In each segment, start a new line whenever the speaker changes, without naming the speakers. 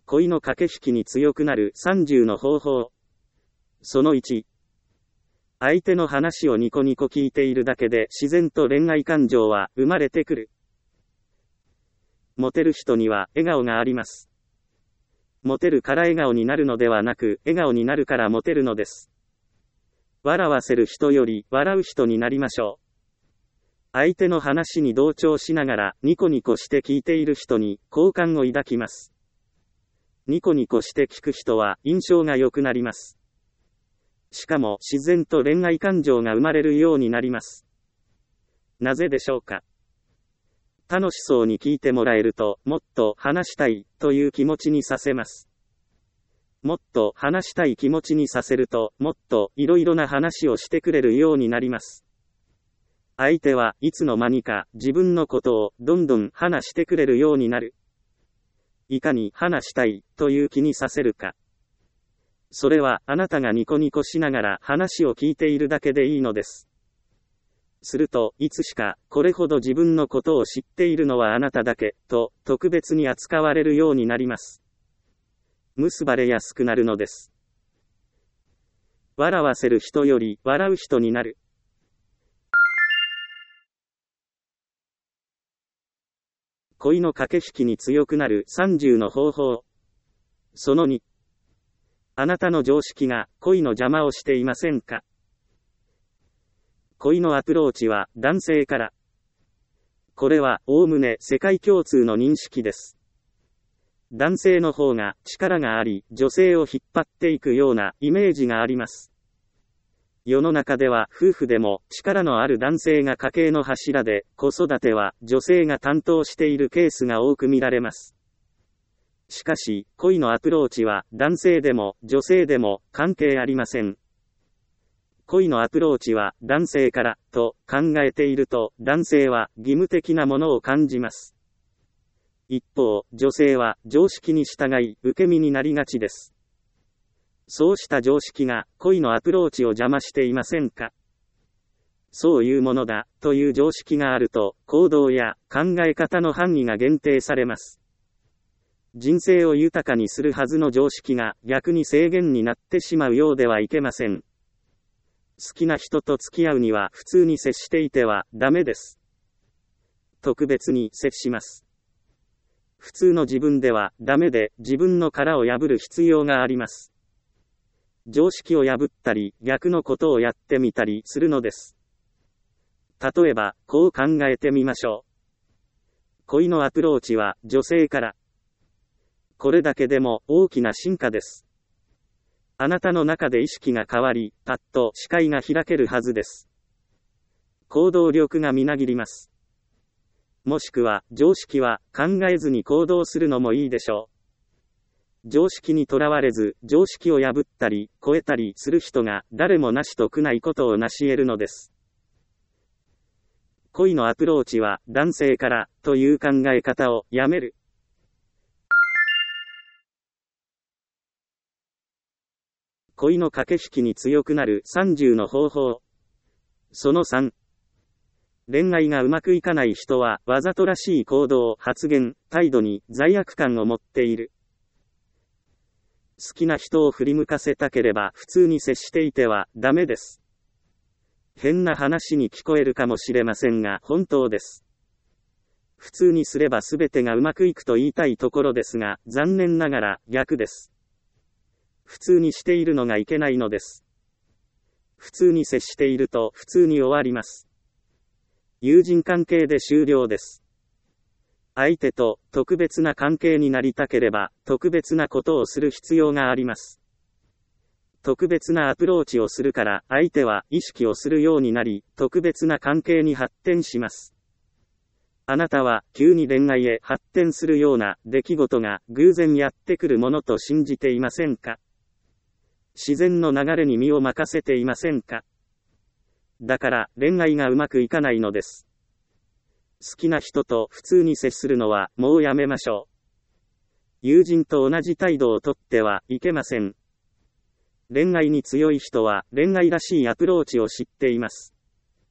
恋の駆け引きに強くなる30の方法。その1。相手の話をニコニコ聞いているだけで自然と恋愛感情は生まれてくる。モテる人には笑顔があります。モテるから笑顔になるのではなく、笑顔になるからモテるのです。笑わせる人より笑う人になりましょう。相手の話に同調しながらニコニコして聞いている人に好感を抱きます。ニコニコして聞く人は印象が良くなります。しかも自然と恋愛感情が生まれるようになります。なぜでしょうか。楽しそうに聞いてもらえると、もっと話したいという気持ちにさせます。もっと話したい気持ちにさせると、もっといろいろな話をしてくれるようになります。相手はいつの間にか自分のことをどんどん話してくれるようになる。いかに話したいという気にさせるか。それはあなたがニコニコしながら話を聞いているだけでいいのです。すると、いつしか、これほど自分のことを知っているのはあなただけ、と、特別に扱われるようになります。結ばれやすくなるのです。笑わせる人より、笑う人になる。恋の駆け引きに強くなる30の方法。その2。あなたの常識が恋の邪魔をしていませんか？恋のアプローチは男性から。これはおおむね世界共通の認識です。男性の方が力があり、女性を引っ張っていくようなイメージがあります。世の中では夫婦でも力のある男性が家計の柱で、子育ては女性が担当しているケースが多く見られます。しかし、恋のアプローチは男性でも女性でも関係ありません。恋のアプローチは男性からと考えていると、男性は義務的なものを感じます。一方、女性は常識に従い受け身になりがちです。そうした常識が恋のアプローチを邪魔していませんか？そういうものだという常識があると、行動や考え方の範囲が限定されます。人生を豊かにするはずの常識が逆に制限になってしまうようではいけません。好きな人と付き合うには普通に接していてはダメです。特別に接します。普通の自分ではダメで、自分の殻を破る必要があります。常識を破ったり、逆のことをやってみたりするのです。例えば、こう考えてみましょう。恋のアプローチは女性から。これだけでも大きな進化です。あなたの中で意識が変わり、パッと視界が開けるはずです。行動力がみなぎります。もしくは、常識は考えずに行動するのもいいでしょう。常識にとらわれず、常識を破ったり、超えたりする人が誰も成し得ないことを成し得るのです。恋のアプローチは男性からという考え方をやめる。恋の駆け引きに強くなる30の方法。その3。恋愛がうまくいかない人は、わざとらしい行動、発言、態度に罪悪感を持っている。好きな人を振り向かせたければ普通に接していてはダメです。変な話に聞こえるかもしれませんが本当です。普通にすれば全てがうまくいくと言いたいところですが、残念ながら逆です。普通にしているのがいけないのです。普通に接していると普通に終わります。友人関係で終了です。相手と特別な関係になりたければ特別なことをする必要があります。特別なアプローチをするから相手は意識をするようになり、特別な関係に発展します。あなたは急に恋愛へ発展するような出来事が偶然やってくるものと信じていませんか？自然の流れに身を任せていませんか？だから恋愛がうまくいかないのです。好きな人と普通に接するのはもうやめましょう。友人と同じ態度をとってはいけません。恋愛に強い人は恋愛らしいアプローチを知っています。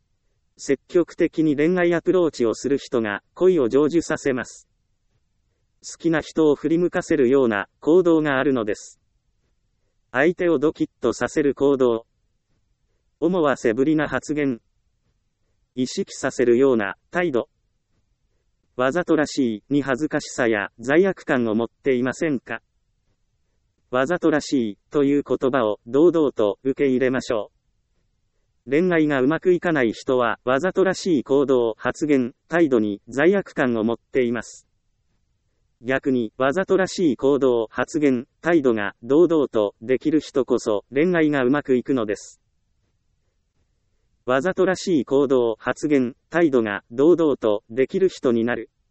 積極的に恋愛アプローチをする人が恋を成就させます。 好きな人を振り向かせるような行動があるのです。相手をドキッとさせる行動。思わせぶりな発言。意識させるような態度。わざとらしいに恥ずかしさや罪悪感を持っていませんか？わざとらしいという言葉を堂々と受け入れましょう。恋愛がうまくいかない人はわざとらしい行動、発言、態度に罪悪感を持っています。逆にわざとらしい行動、発言、態度が堂々とできる人こそ恋愛がうまくいくのです。わざとらしい行動、発言、態度が堂々とできる人になる。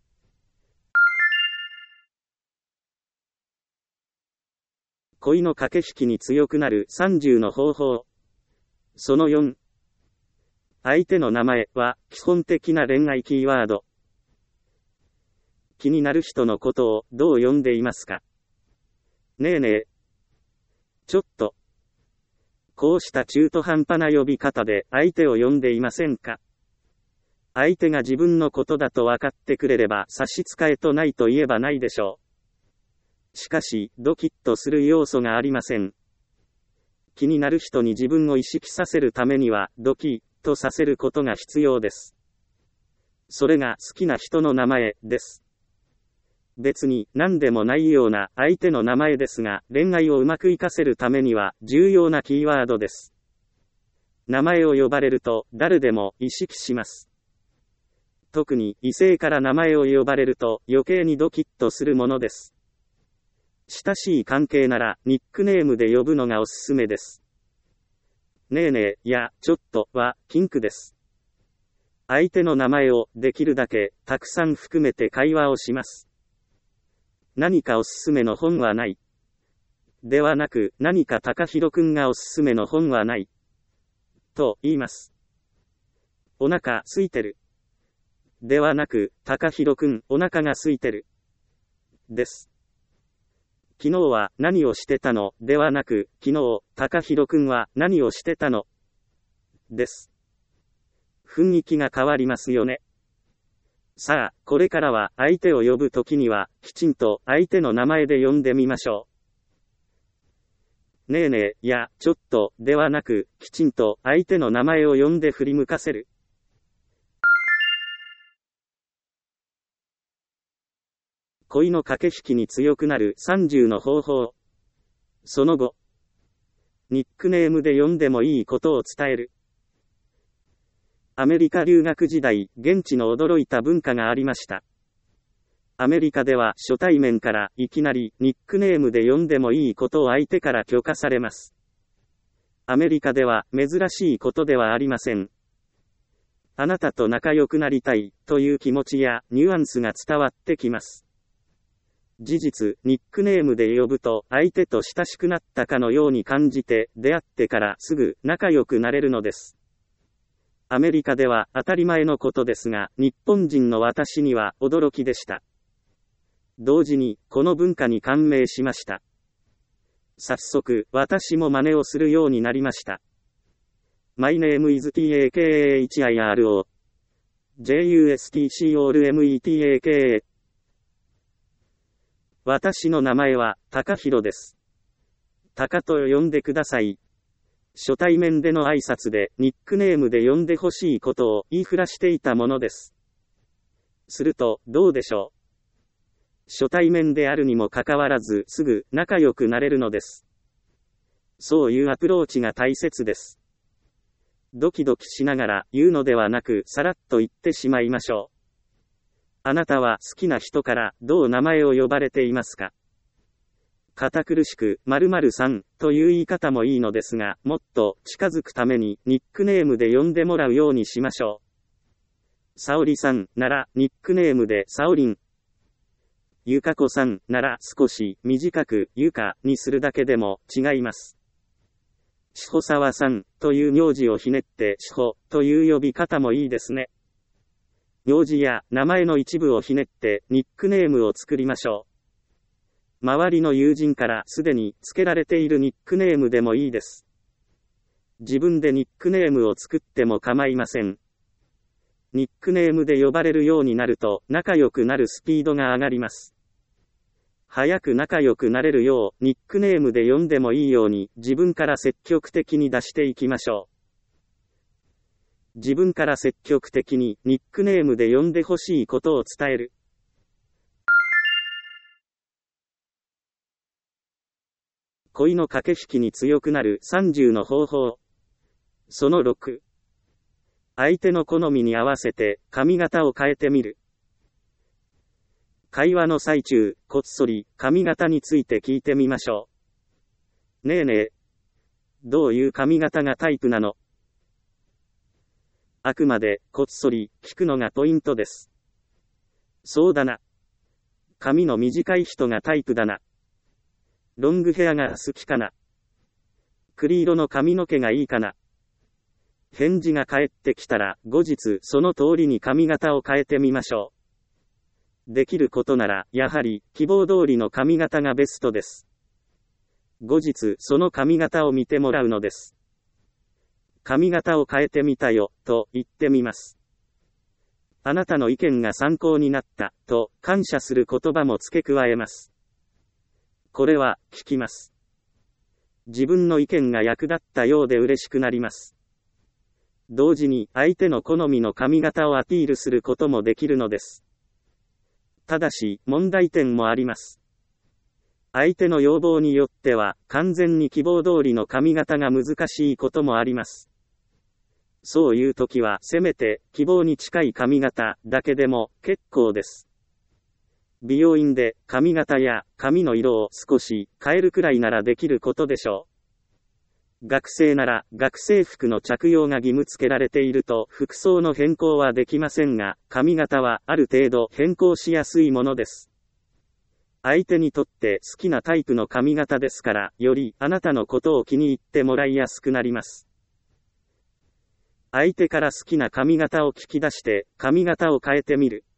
恋の駆け引きに強くなる30の方法。その4。相手の名前は基本的な恋愛キーワード。気になる人のことをどう呼んでいますか？ねえねえ。ちょっと。こうした中途半端な呼び方で相手を呼んでいませんか？相手が自分のことだと分かってくれれば差し支えとないと言えばないでしょう。しかし、ドキッとする要素がありません。気になる人に自分を意識させるためには、ドキッとさせることが必要です。それが好きな人の名前です。別に何でもないような相手の名前ですが、恋愛をうまく活かせるためには重要なキーワードです。名前を呼ばれると誰でも意識します。特に異性から名前を呼ばれると余計にドキッとするものです。親しい関係ならニックネームで呼ぶのがおすすめです。ねえねえやちょっとは禁句です。相手の名前をできるだけたくさん含めて会話をします。何かおすすめの本はない。ではなく、何か高弘くんがおすすめの本はない。と言います。お腹空いてる。ではなく、高弘くん、お腹が空いてる。です。昨日は何をしてたの？ではなく、昨日、高弘くんは何をしてたの？です。雰囲気が変わりますよね。さあ、これからは相手を呼ぶときには、きちんと相手の名前で呼んでみましょう。ねえねえ、や、ちょっと、ではなく、きちんと相手の名前を呼んで振り向かせる。恋の駆け引きに強くなる30の方法。その後、ニックネームで呼んでもいいことを伝える。アメリカ留学時代、現地の驚いた文化がありました。アメリカでは初対面からいきなりニックネームで呼んでもいいことを相手から許可されます。アメリカでは珍しいことではありません。あなたと仲良くなりたいという気持ちやニュアンスが伝わってきます。事実、ニックネームで呼ぶと相手と親しくなったかのように感じて出会ってからすぐ仲良くなれるのです。アメリカでは当たり前のことですが、日本人の私には驚きでした。同時に、この文化に感銘しました。早速、私も真似をするようになりました。My name is TAKAHIRO JUSTCORMETAKA 私の名前は、高弘です。高と呼んでください。初対面での挨拶でニックネームで呼んでほしいことを言いふらしていたものです。すると、どうでしょう。初対面であるにもかかわらずすぐ仲良くなれるのです。そういうアプローチが大切です。ドキドキしながら言うのではなくさらっと言ってしまいましょう。あなたは好きな人からどう名前を呼ばれていますか？堅苦しく、〇〇さんという言い方もいいのですが、もっと近づくためにニックネームで呼んでもらうようにしましょう。沙織さんならニックネームで沙織ん。ゆかこさんなら少し短くゆかにするだけでも違います。しほさわさんという名字をひねってしほという呼び方もいいですね。名字や名前の一部をひねってニックネームを作りましょう。周りの友人からすでに付けられているニックネームでもいいです。自分でニックネームを作っても構いません。ニックネームで呼ばれるようになると仲良くなるスピードが上がります。 早く仲良くなれるよう、ニックネームで呼んでもいいように、自分から積極的に出していきましょう。自分から積極的に、ニックネームで呼んでほしいことを伝える。恋の駆け引きに強くなる30の方法。その6。相手の好みに合わせて髪型を変えてみる。会話の最中、こっそり髪型について聞いてみましょう。ねえねえ。どういう髪型がタイプなの？あくまでこっそり聞くのがポイントです。そうだな。髪の短い人がタイプだな。ロングヘアが好きかな。栗色の髪の毛がいいかな。返事が返ってきたら、後日その通りに髪型を変えてみましょう。できることなら、やはり希望通りの髪型がベストです。後日その髪型を見てもらうのです。髪型を変えてみたよ、と言ってみます。あなたの意見が参考になった、と感謝する言葉も付け加えます。これは、聞きます。自分の意見が役立ったようで嬉しくなります。同時に、相手の好みの髪型をアピールすることもできるのです。ただし、問題点もあります。相手の要望によっては、完全に希望通りの髪型が難しいこともあります。そういう時は、せめて、希望に近い髪型だけでも結構です。美容院で髪型や髪の色を少し変えるくらいならできることでしょう。学生なら学生服の着用が義務付けられていると服装の変更はできませんが、髪型はある程度変更しやすいものです。相手にとって好きなタイプの髪型ですから、よりあなたのことを気に入ってもらいやすくなります。相手から好きな髪型を聞き出して髪型を変えてみる。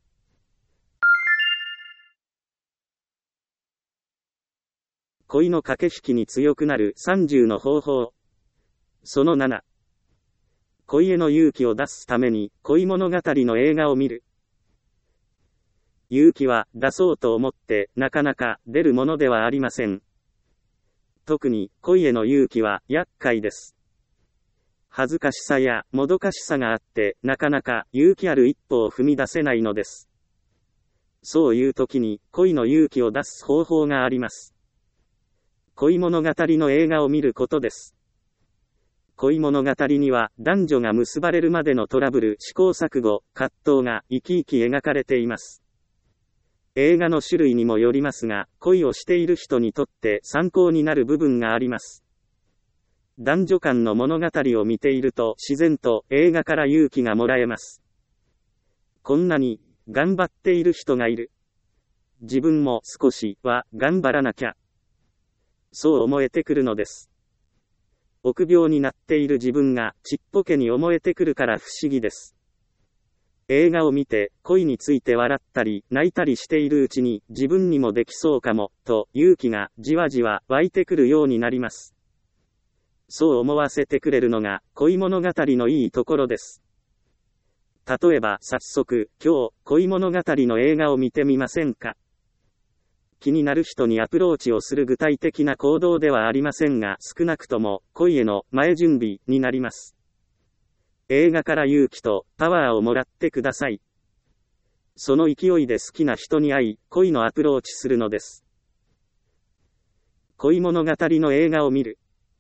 恋の駆け引きに強くなる30の方法。その7。恋への勇気を出すために恋物語の映画を見る。勇気は出そうと思ってなかなか出るものではありません。特に恋への勇気は厄介です。恥ずかしさやもどかしさがあってなかなか勇気ある一歩を踏み出せないのです。そういう時に恋の勇気を出す方法があります。恋物語の映画を見ることです。恋物語には男女が結ばれるまでのトラブル、試行錯誤、葛藤が生き生き描かれています。映画の種類にもよりますが、恋をしている人にとって参考になる部分があります。男女間の物語を見ていると自然と映画から勇気がもらえます。こんなに頑張っている人がいる。自分も少しは頑張らなきゃ。そう思えてくるのです。臆病になっている自分がちっぽけに思えてくるから不思議です。映画を見て恋について笑ったり泣いたりしているうちに自分にもできそうかもと勇気がじわじわ湧いてくるようになります。そう思わせてくれるのが恋物語のいいところです。例えば早速今日恋物語の映画を見てみませんか。気になる人にアプローチをする具体的な行動ではありませんが、少なくとも恋への前準備になります。映画から勇気とパワーをもらってください。その勢いで好きな人に会い、恋のアプローチするのです。恋物語の映画を見る。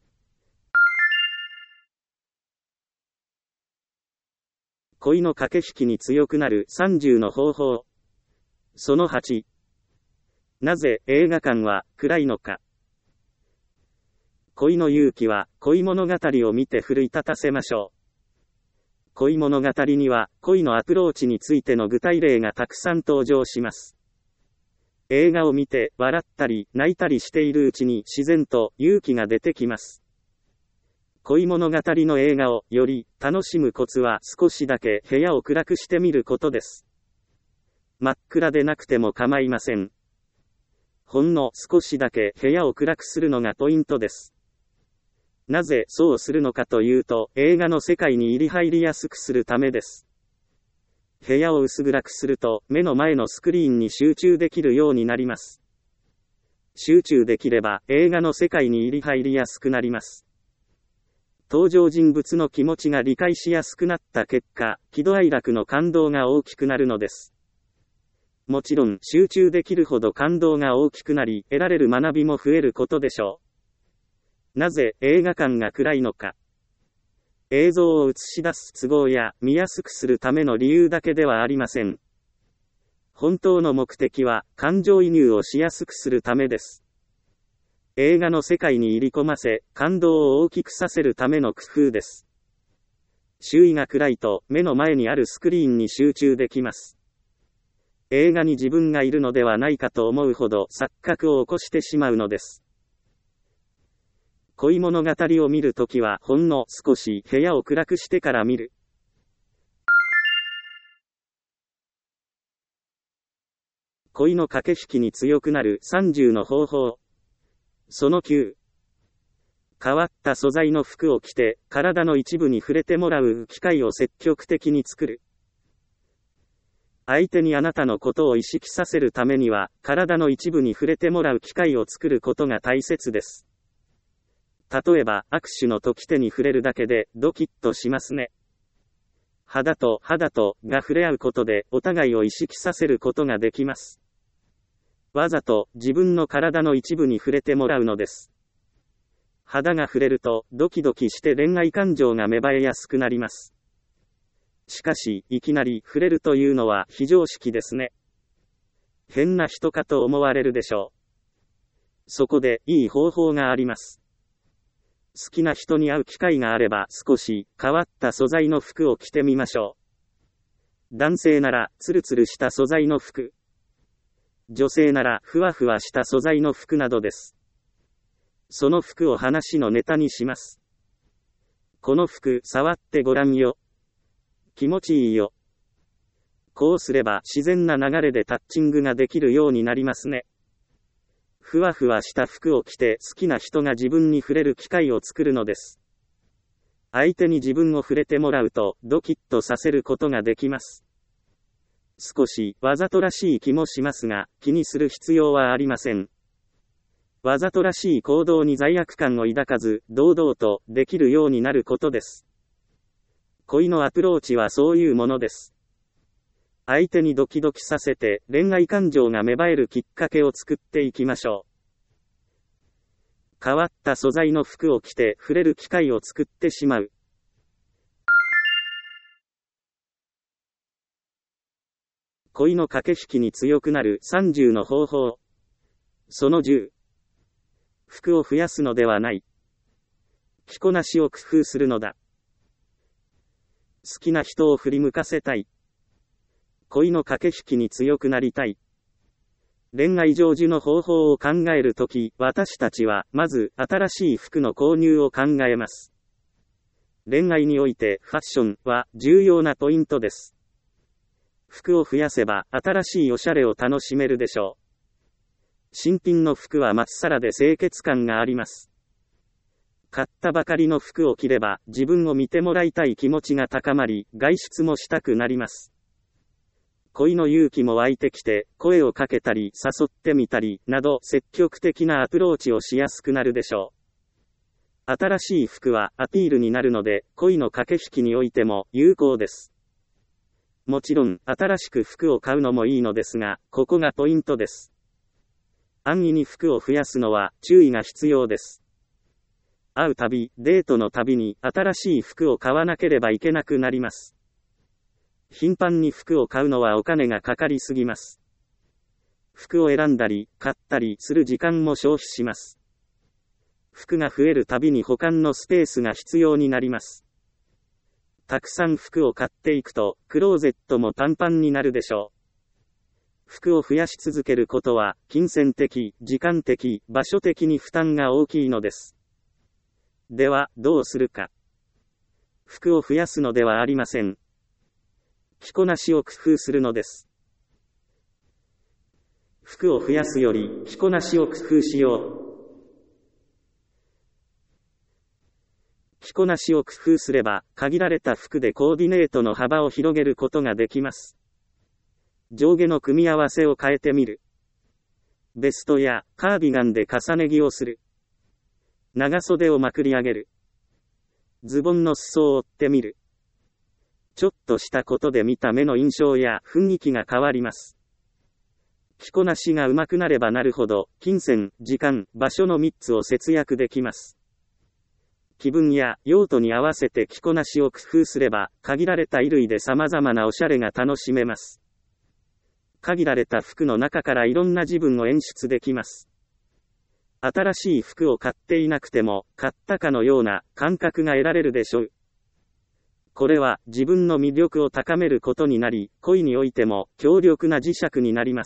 恋の駆け引きに強くなる30の方法。その8。なぜ映画館は暗いのか。恋の勇気は恋物語を見て奮い立たせましょう。恋物語には恋のアプローチについての具体例がたくさん登場します。映画を見て笑ったり泣いたりしているうちに自然と勇気が出てきます。恋物語の映画をより楽しむコツは少しだけ部屋を暗くしてみることです。真っ暗でなくても構いません。ほんの少しだけ部屋を暗くするのがポイントです。なぜそうするのかというと、映画の世界に入り入りやすくするためです。部屋を薄暗くすると、目の前のスクリーンに集中できるようになります。 集中できれば映画の世界に入りやすくなります。登場人物の気持ちが理解しやすくなった結果、喜怒哀楽の感動が大きくなるのです。もちろん集中できるほど感動が大きくなり、得られる学びも増えることでしょう。なぜ映画館が暗いのか。映像を映し出す都合や見やすくするための理由だけではありません。本当の目的は感情移入をしやすくするためです。映画の世界に入り込ませ、感動を大きくさせるための工夫です。周囲が暗いと目の前にあるスクリーンに集中できます。映画に自分がいるのではないかと思うほど錯覚を起こしてしまうのです。恋物語を見るときはほんの少し部屋を暗くしてから見る。恋の駆け引きに強くなる30の方法。その9。変わった素材の服を着て、体の一部に触れてもらう機会を積極的に作る。相手にあなたのことを意識させるためには、体の一部に触れてもらう機会を作ることが大切です。例えば、握手の時手に触れるだけで、ドキッとしますね。肌と肌とが触れ合うことで、お互いを意識させることができます。わざと自分の体の一部に触れてもらうのです。肌が触れるとドキドキして恋愛感情が芽生えやすくなります。しかし、いきなり触れるというのは非常識ですね。変な人かと思われるでしょう。そこでいい方法があります。好きな人に会う機会があれば少し変わった素材の服を着てみましょう。男性ならツルツルした素材の服。女性ならふわふわした素材の服などです。その服を話のネタにします。この服触ってごらんよ。気持ちいいよ。こうすれば自然な流れでタッチングができるようになりますね。ふわふわした服を着て好きな人が自分に触れる機会を作るのです。相手に自分を触れてもらうとドキッとさせることができます。少しわざとらしい気もしますが、気にする必要はありません。わざとらしい行動に罪悪感を抱かず、堂々とできるようになることです。恋のアプローチはそういうものです。相手にドキドキさせて、恋愛感情が芽生えるきっかけを作っていきましょう。変わった素材の服を着て触れる機会を作ってしまう。恋の駆け引きに強くなる30の方法。その10。服を増やすのではない。着こなしを工夫するのだ。好きな人を振り向かせたい。恋の駆け引きに強くなりたい。恋愛成就の方法を考えるとき、私たちはまず新しい服の購入を考えます。恋愛においてファッションは重要なポイントです。服を増やせば新しいおしゃれを楽しめるでしょう。新品の服はまっさらで清潔感があります。買ったばかりの服を着れば自分を見てもらいたい気持ちが高まり、外出もしたくなります。恋の勇気も湧いてきて、声をかけたり誘ってみたりなど積極的なアプローチをしやすくなるでしょう。新しい服はアピールになるので、恋の駆け引きにおいても有効です。もちろん、新しく服を買うのもいいのですが、ここがポイントです。安易に服を増やすのは注意が必要です。会うたび、デートのたびに新しい服を買わなければいけなくなります。頻繁に服を買うのはお金がかかりすぎます。服を選んだり、買ったりする時間も消費します。服が増えるたびに保管のスペースが必要になります。たくさん服を買っていくと、クローゼットもパンパンになるでしょう。服を増やし続けることは、金銭的、時間的、場所的に負担が大きいのです。では、どうするか。服を増やすのではありません。着こなしを工夫するのです。服を増やすより、着こなしを工夫しよう。着こなしを工夫すれば、限られた服でコーディネートの幅を広げることができます。上下の組み合わせを変えてみる。 ベストやカーディガンで重ね着をする。長袖をまくり上げる。ズボンの裾を折ってみる。ちょっとしたことで見た目の印象や雰囲気が変わります。着こなしが上手くなればなるほど、金銭、時間、場所の3つを節約できます。気分や用途に合わせて着こなしを工夫すれば、限られた衣類で様々なおしゃれが楽しめます。限られた服の中からいろんな自分を演出できます。新しい服を買っていなくても、買ったかのような感覚が得られるでしょう。これは自分の魅力を高めることになり、恋においても強力な磁石になります。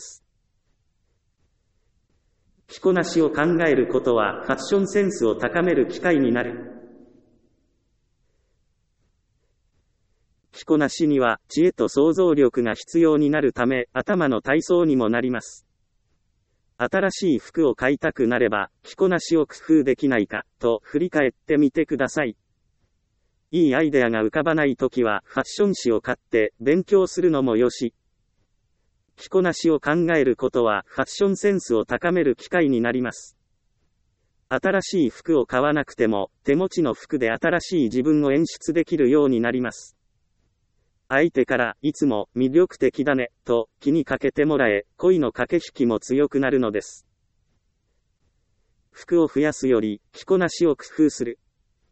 着こなしを考えることはファッションセンスを高める機会になる。着こなしには知恵と想像力が必要になるため、頭の体操にもなります。新しい服を買いたくなれば、着こなしを工夫できないか、と振り返ってみてください。いいアイデアが浮かばないときは、ファッション誌を買って勉強するのもよし。着こなしを考えることは、ファッションセンスを高める機会になります。新しい服を買わなくても、手持ちの服で新しい自分を演出できるようになります。相手からいつも魅力的だね、と気にかけてもらえ、恋の駆け引きも強くなるのです。服を増やすより、着こなしを工夫する。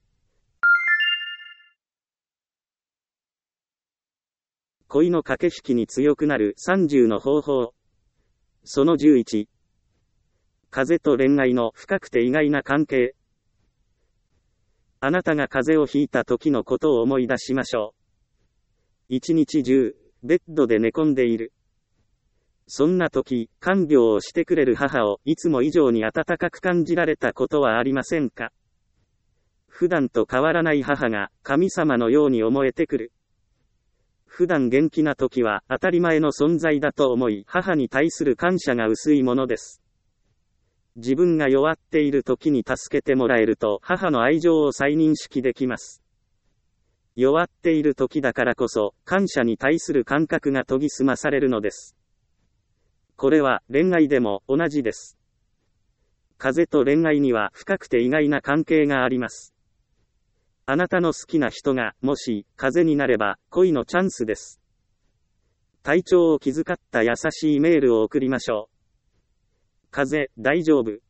恋の駆け引きに強くなる30の方法。その11。風と恋愛の深くて意外な関係。あなたが風邪をひいた時のことを思い出しましょう。一日中、ベッドで寝込んでいる。そんな時、看病をしてくれる母をいつも以上に温かく感じられたことはありませんか？普段と変わらない母が神様のように思えてくる。普段元気な時は当たり前の存在だと思い、母に対する感謝が薄いものです。自分が弱っている時に助けてもらえると母の愛情を再認識できます。弱っている時だからこそ、感謝に対する感覚が研ぎ澄まされるのです。これは恋愛でも同じです。風と恋愛には深くて意外な関係があります。あなたの好きな人が、もし、風になれば、恋のチャンスです。体調を気遣った優しいメールを送りましょう。風、大丈夫。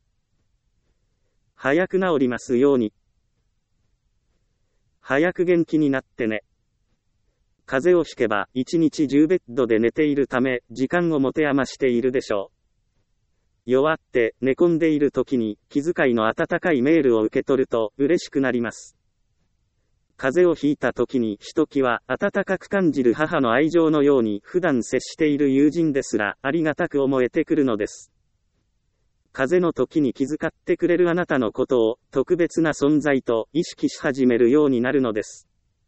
早く治りますように。早く元気になってね。風邪をひけば、一日中ベッドで寝ているため、時間を持て余しているでしょう。弱って、寝込んでいる時に、気遣いの温かいメールを受け取ると、嬉しくなります。風邪をひいた時にひときわ温かく感じる母の愛情のように普段接している友人ですらありがたく思えてくるのです。風邪の時に気遣ってくれるあなたのことを特別な存在と意識し始めるようになるのです。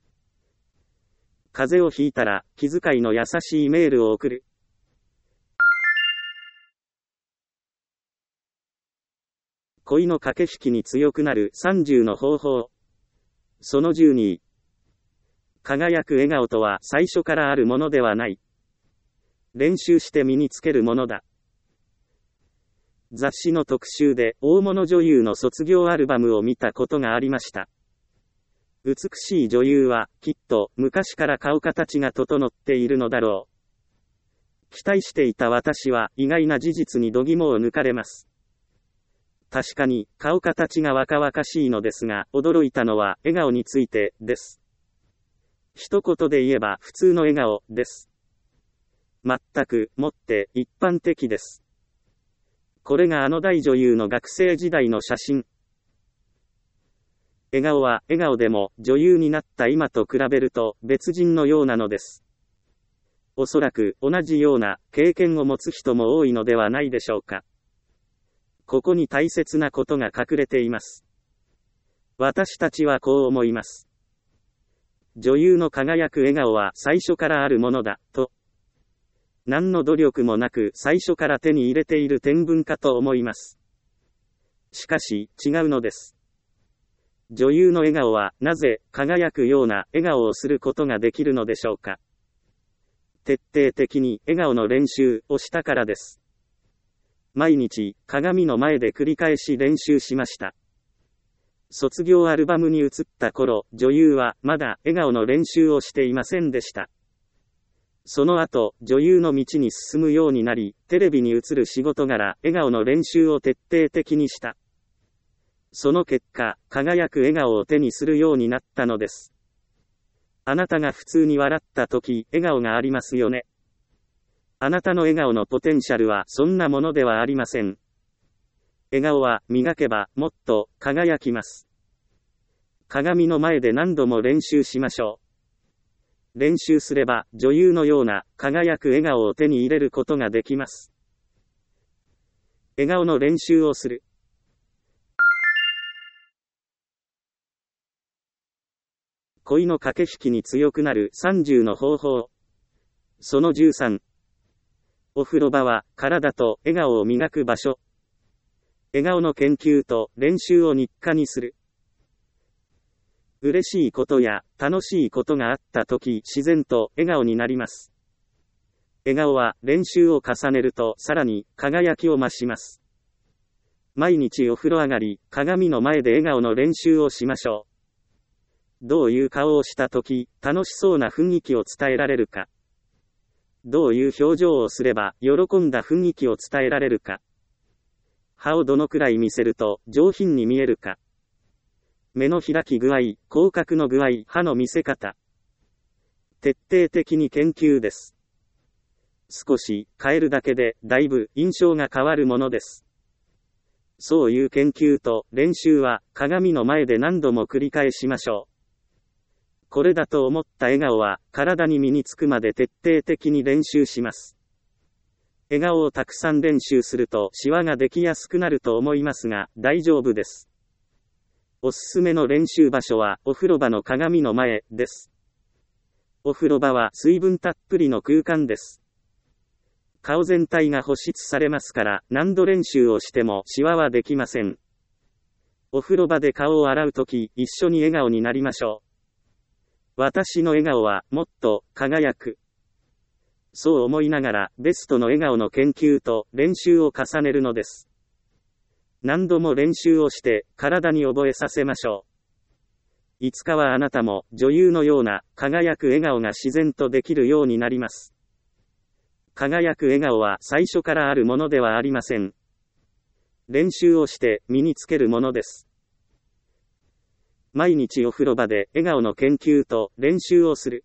風邪をひいたら気遣いの優しいメールを送る。恋の駆け引きに強くなる30の方法。その12。輝く笑顔とは最初からあるものではない。練習して身につけるものだ。雑誌の特集で大物女優の卒業アルバムを見たことがありました。美しい女優はきっと昔から顔形が整っているのだろう。期待していた私は意外な事実に度肝を抜かれます。確かに、顔形が若々しいのですが、驚いたのは、笑顔について、です。一言で言えば、普通の笑顔、です。全く、もって、一般的です。これがあの大女優の学生時代の写真。笑顔は、笑顔でも、女優になった今と比べると、別人のようなのです。おそらく、同じような、経験を持つ人も多いのではないでしょうか。ここに大切なことが隠れています。私たちはこう思います。女優の輝く笑顔は最初からあるものだ、と。何の努力もなく最初から手に入れている天分かと思います。しかし、違うのです。女優の笑顔はなぜ輝くような笑顔をすることができるのでしょうか。徹底的に笑顔の練習をしたからです。 毎日、鏡の前で繰り返し練習しました。卒業アルバムに映った頃、女優はまだ笑顔の練習をしていませんでした。その後、女優の道に進むようになり、テレビに映る仕事柄、笑顔の練習を徹底的にした。その結果、輝く笑顔を手にするようになったのです。あなたが普通に笑った時、笑顔がありますよね。あなたの笑顔のポテンシャルはそんなものではありません。笑顔は磨けばもっと輝きます。鏡の前で何度も練習しましょう。練習すれば女優のような輝く笑顔を手に入れることができます。笑顔の練習をする。恋の駆け引きに強くなる30の方法。その13。お風呂場は体と笑顔を磨く場所。笑顔の研究と練習を日課にする。嬉しいことや楽しいことがあったとき、自然と笑顔になります。笑顔は練習を重ねるとさらに輝きを増します。毎日お風呂上がり、鏡の前で笑顔の練習をしましょう。どういう顔をしたとき、楽しそうな雰囲気を伝えられるか。どういう表情をすれば、喜んだ雰囲気を伝えられるか。歯をどのくらい見せると上品に見えるか。目の開き具合、口角の具合、歯の見せ方。徹底的に研究です。少し変えるだけでだいぶ印象が変わるものです。そういう研究と練習は鏡の前で何度も繰り返しましょう。これだと思った笑顔は体に身につくまで徹底的に練習します。笑顔をたくさん練習するとシワができやすくなると思いますが、大丈夫です。おすすめの練習場所はお風呂場の鏡の前です。お風呂場は水分たっぷりの空間です。顔全体が保湿されますから何度練習をしてもシワはできません。お風呂場で顔を洗うとき一緒に笑顔になりましょう。私の笑顔はもっと輝く。そう思いながらベストの笑顔の研究と練習を重ねるのです。何度も練習をして体に覚えさせましょう。いつかはあなたも女優のような輝く笑顔が自然とできるようになります。輝く笑顔は最初からあるものではありません。練習をして身につけるものです。毎日お風呂場で笑顔の研究と練習をする。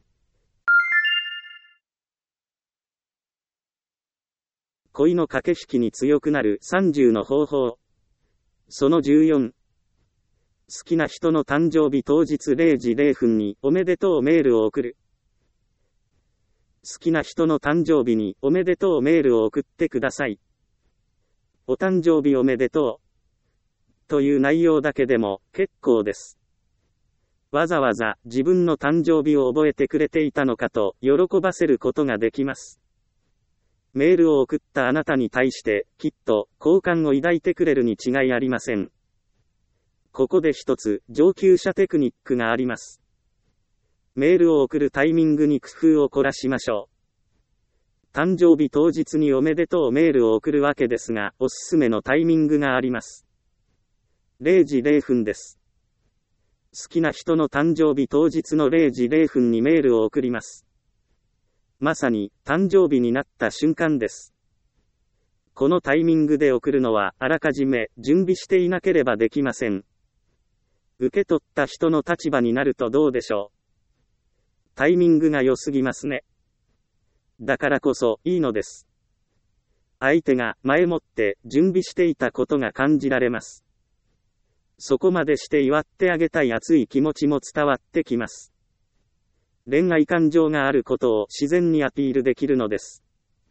恋の駆け引きに強くなる30の方法。その14。好きな人の誕生日当日0時0分におめでとうメールを送る。好きな人の誕生日におめでとうメールを送ってください。お誕生日おめでとう。という内容だけでも結構です。わざわざ自分の誕生日を覚えてくれていたのかと喜ばせることができます。メールを送ったあなたに対してきっと好感を抱いてくれるに違いありません。ここで一つ上級者テクニックがあります。メールを送るタイミングに工夫を凝らしましょう。誕生日当日におめでとうメールを送るわけですが、おすすめのタイミングがあります。0時0分です。好きな人の誕生日当日の0時0分にメールを送ります。まさに誕生日になった瞬間です。このタイミングで送るのはあらかじめ準備していなければできません。受け取った人の立場になるとどうでしょう。タイミングが良すぎますね。だからこそいいのです。相手が前もって準備していたことが感じられます。そこまでして祝ってあげたい熱い気持ちも伝わってきます。恋愛感情があることを自然にアピールできるのです。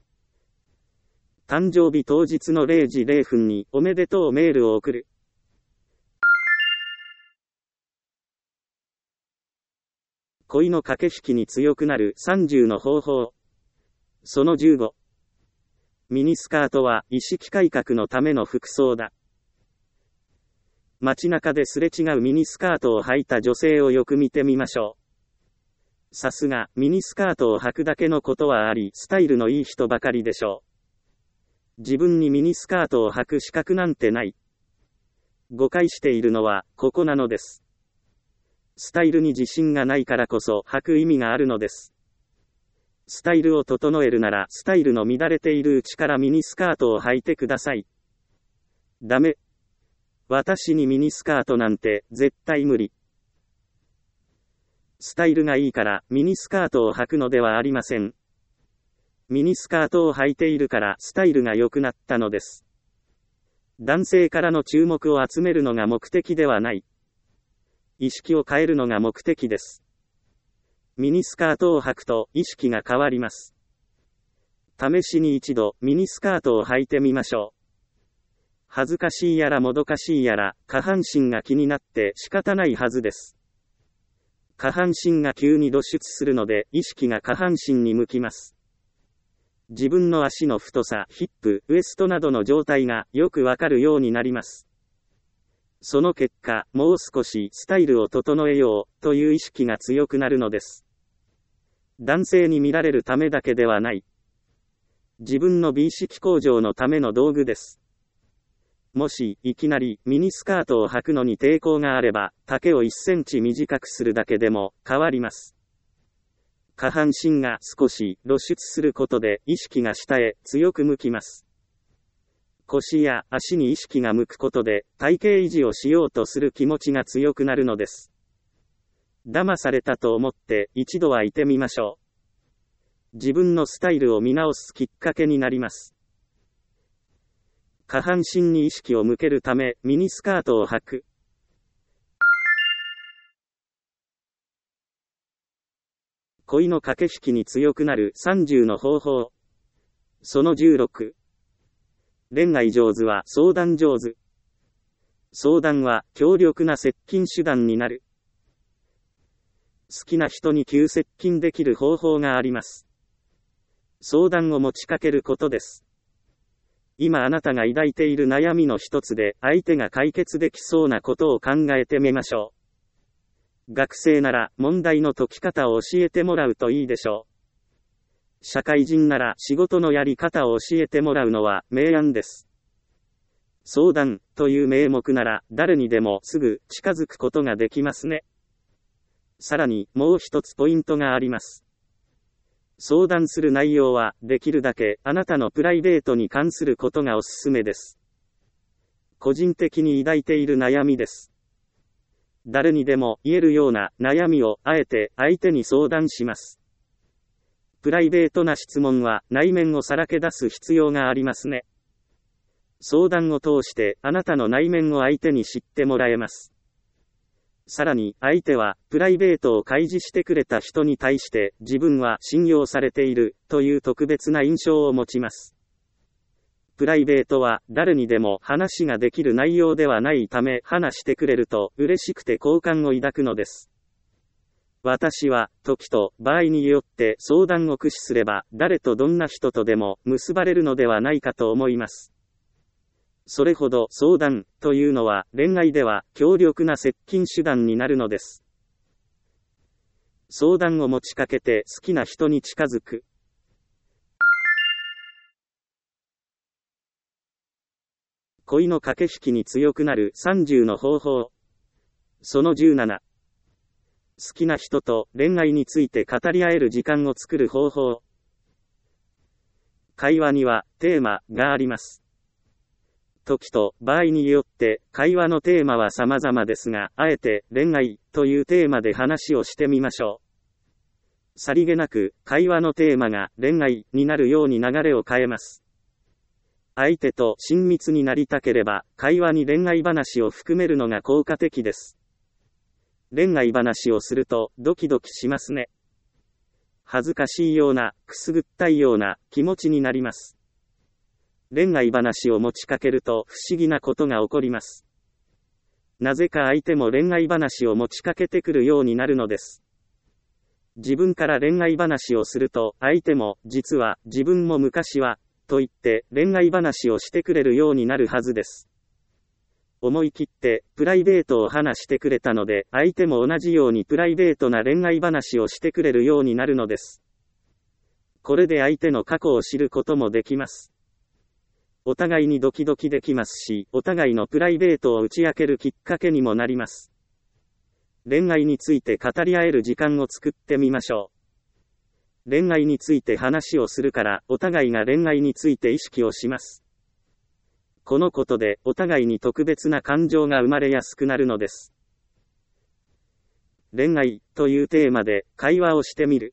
誕生日当日の0時0分におめでとうメールを送る。恋の駆け引きに強くなる30の方法。その15。ミニスカートは意識改革のための服装だ。街中ですれ違うミニスカートを履いた女性をよく見てみましょう。さすが、ミニスカートを履くだけのことはあり、スタイルのいい人ばかりでしょう。 自分にミニスカートを履く資格なんてない。誤解しているのは、ここなのです。スタイルに自信がないからこそ履く意味があるのです。スタイルを整えるなら、スタイルの乱れているうちからミニスカートを履いてください。ダメ。私にミニスカートなんて、絶対無理。スタイルがいいから、ミニスカートを履くのではありません。ミニスカートを履いているから、スタイルが良くなったのです。男性からの注目を集めるのが目的ではない。意識を変えるのが目的です。ミニスカートを履くと意識が変わります。試しに一度ミニスカートを履いてみましょう。恥ずかしいやらもどかしいやら、下半身が気になって仕方ないはずです。下半身が急に露出するので意識が下半身に向きます。自分の足の太さ、ヒップ、ウエストなどの状態がよくわかるようになります。その結果、もう少しスタイルを整えようという意識が強くなるのです。男性に見られるためだけではない。自分の美意識向上のための道具です。もし、いきなりミニスカートを履くのに抵抗があれば、丈を1センチ短くするだけでも変わります。下半身が少し露出することで意識が下へ強く向きます。腰や足に意識が向くことで体型維持をしようとする気持ちが強くなるのです。騙されたと思って一度はいてみましょう。自分のスタイルを見直すきっかけになります。下半身に意識を向けるためミニスカートを履く。恋の駆け引きに強くなる30の方法。その16。恋愛上手は相談上手。相談は強力な接近手段になる。好きな人に急接近できる方法があります。相談を持ちかけることです。今あなたが抱いている悩みの一つで相手が解決できそうなことを考えてみましょう。学生なら問題の解き方を教えてもらうといいでしょう。社会人なら仕事のやり方を教えてもらうのは明暗です。相談という名目なら誰にでもすぐ近づくことができますね。さらにもう一つポイントがあります。相談する内容はできるだけあなたのプライベートに関することがおすすめです。個人的に抱いている悩みです。誰にでも言えるような悩みをあえて相手に相談します。プライベートな質問は内面をさらけ出す必要がありますね。相談を通してあなたの内面を相手に知ってもらえます。さらに相手はプライベートを開示してくれた人に対して自分は信用されているという特別な印象を持ちます。プライベートは誰にでも話ができる内容ではないため話してくれると嬉しくて好感を抱くのです。私は時と場合によって相談を駆使すれば誰とどんな人とでも結ばれるのではないかと思います。それほど相談というのは恋愛では強力な接近手段になるのです。相談を持ちかけて好きな人に近づく。恋の駆け引きに強くなる30の方法。その17。好きな人と恋愛について語り合える時間を作る方法。会話にはテーマがあります。時と場合によって会話のテーマは様々ですが、あえて恋愛というテーマで話をしてみましょう。さりげなく会話のテーマが恋愛になるように流れを変えます。相手と親密になりたければ会話に恋愛話を含めるのが効果的です。恋愛話をするとドキドキしますね。恥ずかしいような、くすぐったいような気持ちになります。恋愛話を持ちかけると不思議なことが起こります。なぜか相手も恋愛話を持ちかけてくるようになるのです。自分から恋愛話をすると相手も実は自分も昔はと言って恋愛話をしてくれるようになるはずです。思い切ってプライベートを話してくれたので相手も同じようにプライベートな恋愛話をしてくれるようになるのです。これで相手の過去を知ることもできます。 お互いにドキドキできますし、お互いのプライベートを打ち明けるきっかけにもなります。恋愛について語り合える時間を作ってみましょう。恋愛について話をするから、お互いが恋愛について意識をします。このことで、お互いに特別な感情が生まれやすくなるのです。恋愛というテーマで会話をしてみる。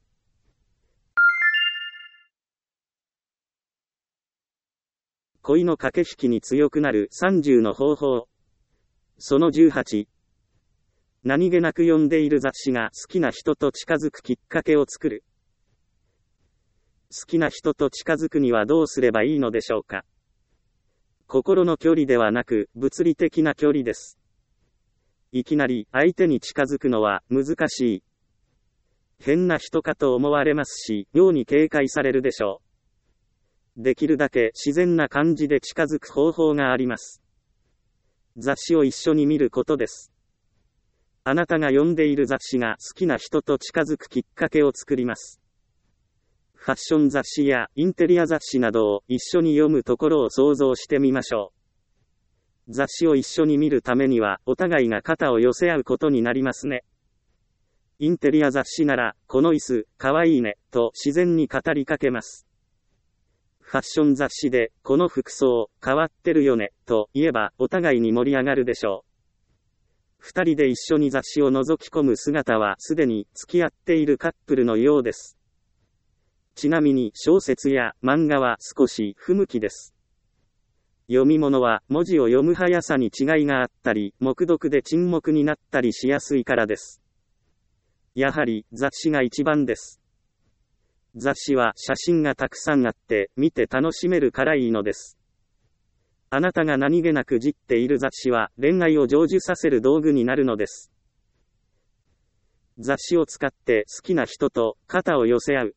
恋の駆け引きに強くなる30の方法。その18。何気なく読んでいる雑誌が好きな人と近づくきっかけを作る。好きな人と近づくにはどうすればいいのでしょうか。心の距離ではなく、物理的な距離です。いきなり相手に近づくのは難しい。変な人かと思われますし、妙に警戒されるでしょう。できるだけ自然な感じで近づく方法があります。雑誌を一緒に見ることです。あなたが読んでいる雑誌が好きな人と近づくきっかけを作ります。ファッション雑誌やインテリア雑誌などを一緒に読むところを想像してみましょう。雑誌を一緒に見るためにはお互いが肩を寄せ合うことになりますね。インテリア雑誌なら、この椅子、かわいいね、と自然に語りかけます。ファッション雑誌で、この服装、変わってるよね、と言えば、お互いに盛り上がるでしょう。二人で一緒に雑誌を覗き込む姿は、すでに付き合っているカップルのようです。ちなみに、小説や漫画は少し不向きです。読み物は、文字を読む速さに違いがあったり、黙読で沈黙になったりしやすいからです。やはり、雑誌が一番です。雑誌は写真がたくさんあって、見て楽しめるからいいのです。あなたが何気なくじっている雑誌は、恋愛を成就させる道具になるのです。雑誌を使って好きな人と肩を寄せ合う。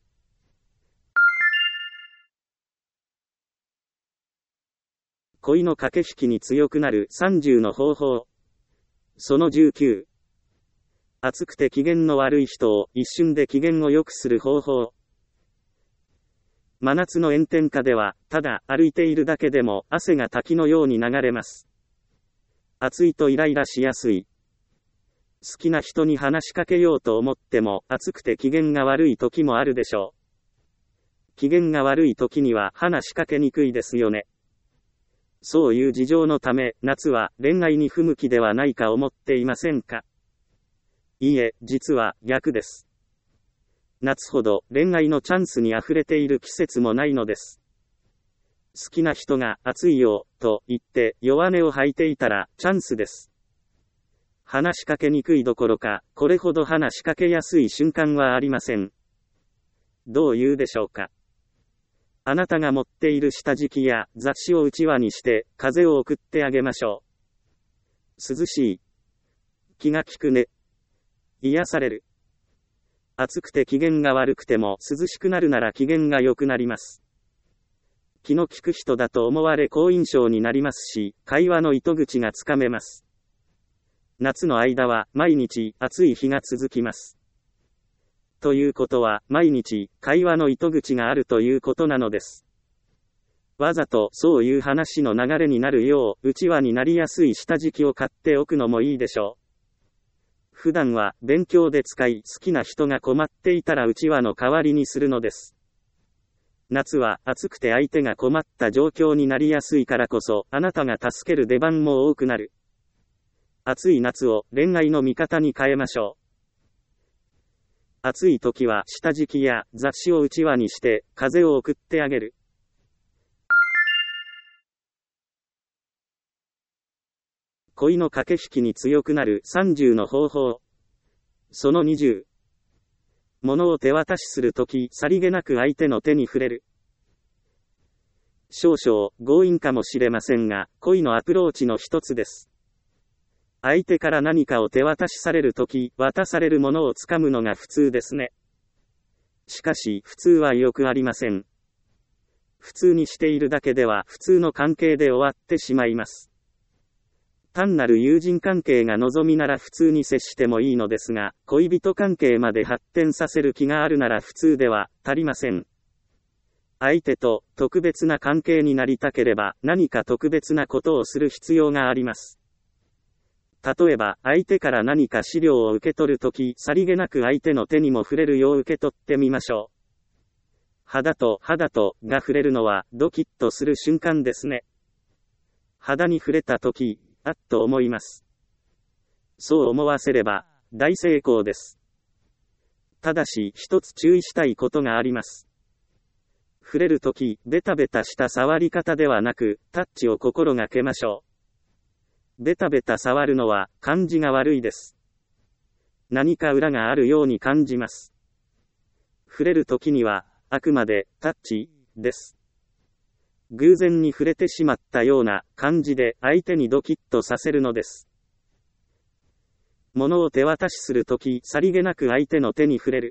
恋の駆け引きに強くなる30の方法。その19。暑くて機嫌の悪い人を一瞬で機嫌を良くする方法。真夏の炎天下では、ただ歩いているだけでも汗が滝のように流れます。暑いとイライラしやすい。好きな人に話しかけようと思っても、暑くて機嫌が悪い時もあるでしょう。機嫌が悪い時には話しかけにくいですよね。そういう事情のため、夏は恋愛に不向きではないか思っていませんか？いいえ、実は逆です。夏ほど恋愛のチャンスに溢れている季節もないのです。好きな人が暑いよ、と言って弱音を吐いていたらチャンスです。話しかけにくいどころか、これほど話しかけやすい瞬間はありません。どう言うでしょうか。あなたが持っている下敷きや雑誌をうちわにして風を送ってあげましょう。涼しい。気が利くね。癒される。暑くて機嫌が悪くても涼しくなるなら機嫌が良くなります。気の利く人だと思われ好印象になりますし、会話の糸口がつかめます。夏の間は毎日暑い日が続きます。ということは毎日会話の糸口があるということなのです。わざとそういう話の流れになるよう、うちわになりやすい下敷きを買っておくのもいいでしょう。普段は勉強で使い、好きな人が困っていたらうちわの代わりにするのです。夏は暑くて相手が困った状況になりやすいからこそ、あなたが助ける出番も多くなる。暑い夏を恋愛の味方に変えましょう。暑い時は下敷きや雑誌をうちわにして風を送ってあげる。恋の駆け引きに強くなる30の方法。その20。物を手渡しするとき、さりげなく相手の手に触れる。少々強引かもしれませんが、恋のアプローチの一つです。相手から何かを手渡しされるとき、渡されるものをつかむのが普通ですね。しかし、普通はよくありません。普通にしているだけでは、普通の関係で終わってしまいます。単なる友人関係が望みなら普通に接してもいいのですが、恋人関係まで発展させる気があるなら普通では足りません。 相手と特別な関係になりたければ何か特別なことをする必要があります。例えば、相手から何か資料を受け取るとき、さりげなく相手の手にも触れるよう受け取ってみましょう。肌と肌とが触れるのはドキッとする瞬間ですね。肌に触れたとき、あっと思います。そう思わせれば、大成功です。ただし、一つ注意したいことがあります。触れるとき、ベタベタした触り方ではなく、タッチを心がけましょう。ベタベタ触るのは、感じが悪いです。何か裏があるように感じます。触れるときには、あくまで、タッチ、です。偶然に触れてしまったような感じで相手にドキッとさせるのです。物を手渡しするとき、さりげなく相手の手に触れる。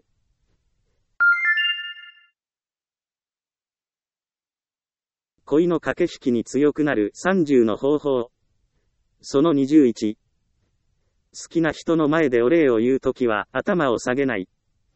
恋の駆け引きに強くなる30の方法。その21。好きな人の前でお礼を言うときは頭を下げない。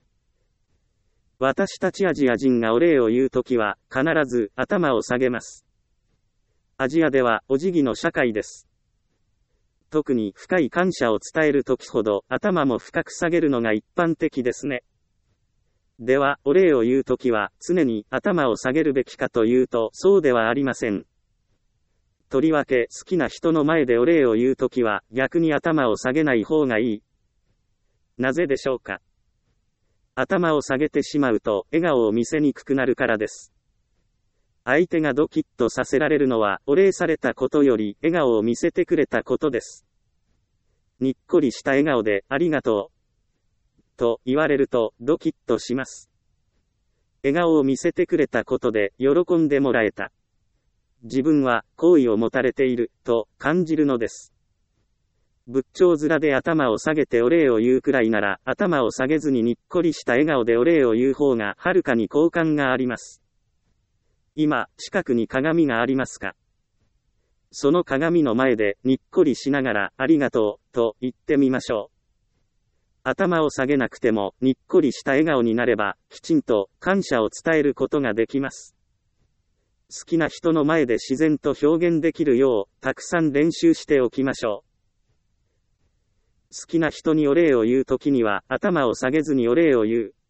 私たちアジア人がお礼を言うときは必ず頭を下げます。アジアではお辞儀の社会です。特に深い感謝を伝えるときほど頭も深く下げるのが一般的ですね。では、お礼を言うときは常に頭を下げるべきかというとそうではありません。とりわけ好きな人の前でお礼を言うときは逆に頭を下げない方がいい。なぜでしょうか。頭を下げてしまうと笑顔を見せにくくなるからです。相手がドキッとさせられるのはお礼されたことより笑顔を見せてくれたことです。にっこりした笑顔でありがとうと言われるとドキッとします。笑顔を見せてくれたことで喜んでもらえた。自分は好意を持たれていると感じるのです。仏頂面で頭を下げてお礼を言うくらいなら頭を下げずににっこりした笑顔でお礼を言う方がはるかに好感があります。今、近くに鏡がありますか？その鏡の前でにっこりしながらありがとうと言ってみましょう。頭を下げなくてもにっこりした笑顔になればきちんと感謝を伝えることができます。好きな人の前で自然と表現できるようたくさん練習しておきましょう。好きな人にお礼を言うときには頭を下げずにお礼を言う。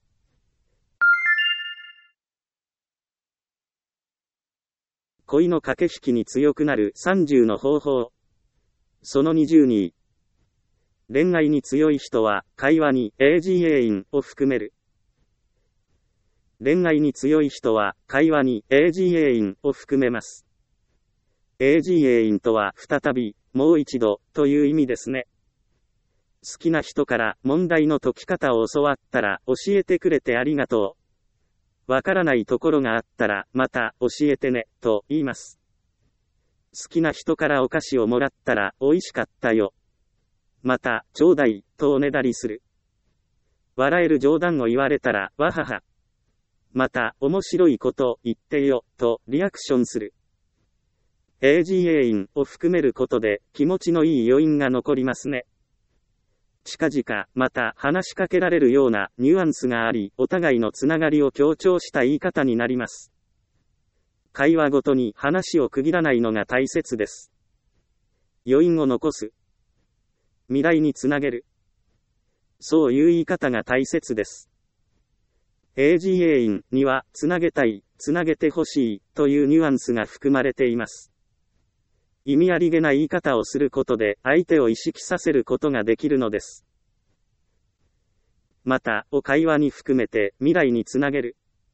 恋の駆け引きに強くなる30の方法。その22。恋愛に強い人は会話に AGA 因を含める。恋愛に強い人は会話に AGA 因を含めます。AGA 因とは再び、もう一度という意味ですね。好きな人から問題の解き方を教わったら教えてくれてありがとう。わからないところがあったらまた教えてねと言います。好きな人からお菓子をもらったら美味しかったよ。またちょうだいとおねだりする。笑える冗談を言われたらわはは。また面白いこと言ってよとリアクションする。AGA 因を含めることで気持ちのいい余韻が残りますね。近々また話しかけられるようなニュアンスがあり、お互いのつながりを強調した言い方になります。会話ごとに話を区切らないのが大切です。余韻を残す。未来につなげる。そういう言い方が大切です。AGA 因にはつなげたい、つなげてほしいというニュアンスが含まれています。意味ありげな言い方をすることで相手を意識させることができるのです。また、会話に含めて未来につなげる。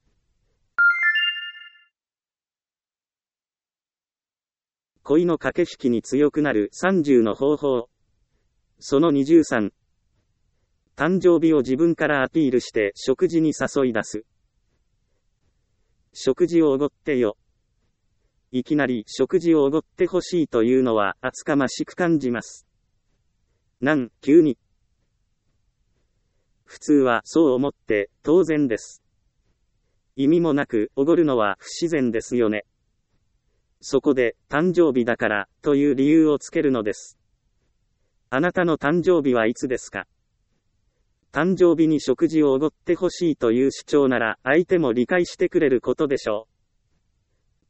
恋の駆け引きに強くなる30の方法。その23。誕生日を自分からアピールして食事に誘い出す。食事をおごってよ。いきなり食事をおごってほしいというのは厚かましく感じます。急に。普通はそう思って当然です。意味もなくおごるのは不自然ですよね。そこで誕生日だからという理由をつけるのです。あなたの誕生日はいつですか？誕生日に食事をおごってほしいという主張なら相手も理解してくれることでしょう。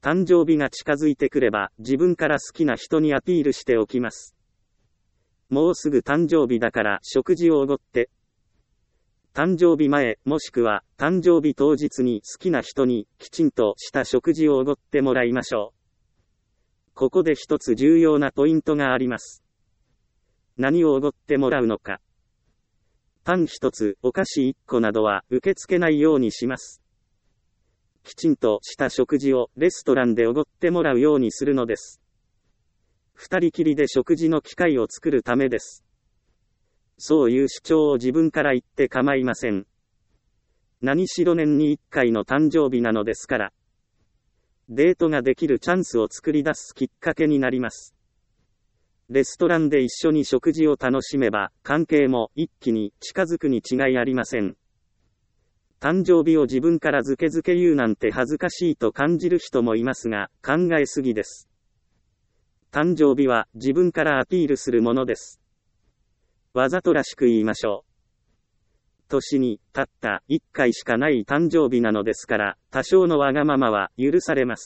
誕生日が近づいてくれば、自分から好きな人にアピールしておきます。もうすぐ誕生日だから食事をおごって。誕生日前、もしくは誕生日当日に好きな人にきちんとした食事をおごってもらいましょう。ここで一つ重要なポイントがあります。何をおごってもらうのか。パン一つ、お菓子一個などは受け付けないようにします。きちんとした食事をレストランでおごってもらうようにするのです。二人きりで食事の機会を作るためです。そういう主張を自分から言って構いません。何しろ年に一回の誕生日なのですから。デートができるチャンスを作り出すきっかけになります。レストランで一緒に食事を楽しめば、関係も一気に近づくに違いありません。誕生日を自分からずけずけ言うなんて恥ずかしいと感じる人もいますが、考えすぎです。誕生日は自分からアピールするものです。わざとらしく言いましょう。年にたった1回しかない誕生日なのですから、多少のわがままは許されます。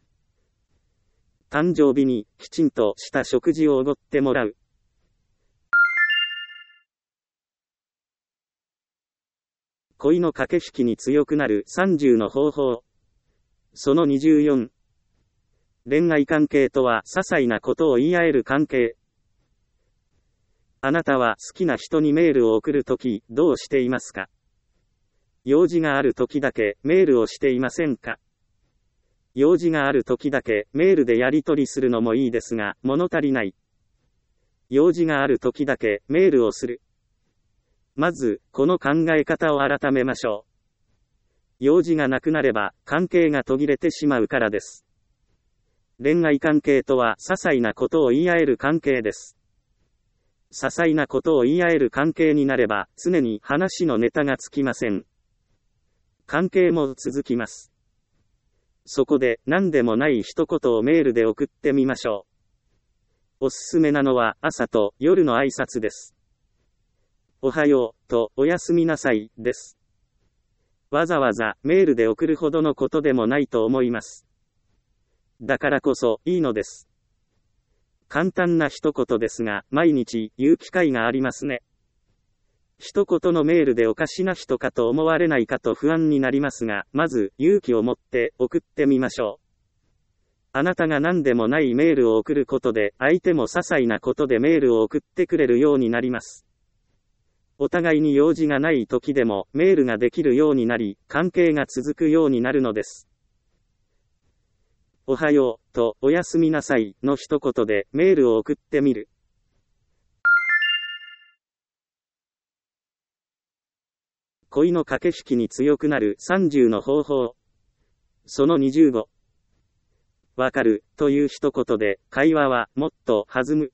誕生日にきちんとした食事をおごってもらう。恋の駆け引きに強くなる30の方法。その24。恋愛関係とは些細なことを言い合える関係。あなたは好きな人にメールを送るとき、どうしていますか？用事があるときだけメールをしていませんか？用事があるときだけメールでやり取りするのもいいですが、物足りない。用事があるときだけメールをする。まず、この考え方を改めましょう。用事がなくなれば、関係が途切れてしまうからです。恋愛関係とは、些細なことを言い合える関係です。些細なことを言い合える関係になれば、常に話のネタがつきません。関係も続きます。そこで、何でもない一言をメールで送ってみましょう。おすすめなのは、朝と夜の挨拶です。おはようとおやすみなさいです。わざわざメールで送るほどのことでもないと思います。だからこそいいのです。簡単な一言ですが、毎日言う機会がありますね。一言のメールでおかしな人かと思われないかと不安になりますが、まず勇気を持って送ってみましょう。あなたが何でもないメールを送ることで、相手も些細なことでメールを送ってくれるようになります。お互いに用事がない時でもメールができるようになり、関係が続くようになるのです。おはようとおやすみなさいの一言でメールを送ってみる。恋の駆け引きに強くなる30の方法。その25。わかるという一言で会話はもっと弾む。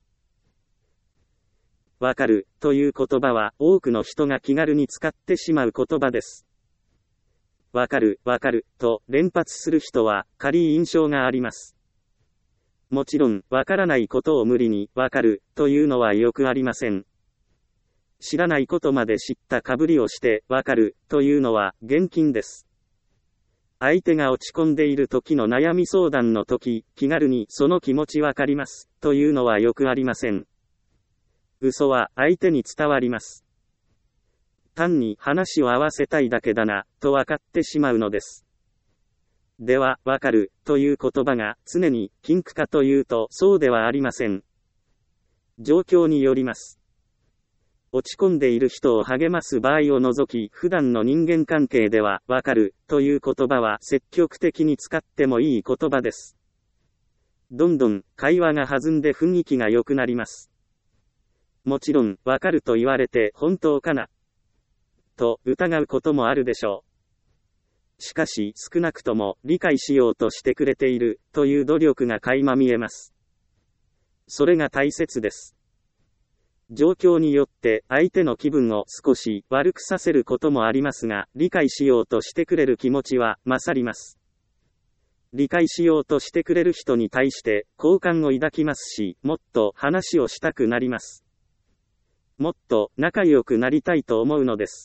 わかるという言葉は多くの人が気軽に使ってしまう言葉です。わかると連発する人は軽い印象があります。もちろん、わからないことを無理にわかるというのはよくありません。知らないことまで知ったかぶりをしてわかるというのは厳禁です。相手が落ち込んでいる時の悩み相談の時、気軽にその気持ちわかりますというのはよくありません。嘘は相手に伝わります。単に話を合わせたいだけだな、と分かってしまうのです。では、わかる、という言葉が常に禁句かというとそうではありません。状況によります。落ち込んでいる人を励ます場合を除き、普段の人間関係では、わかる、という言葉は積極的に使ってもいい言葉です。どんどん会話が弾んで雰囲気が良くなります。もちろん、わかると言われて本当かなと疑うこともあるでしょう。しかし、少なくとも理解しようとしてくれているという努力が垣間見えます。それが大切です。状況によって相手の気分を少し悪くさせることもありますが、理解しようとしてくれる気持ちは勝ります。理解しようとしてくれる人に対して好感を抱きますし、もっと話をしたくなります。もっと仲良くなりたいと思うのです。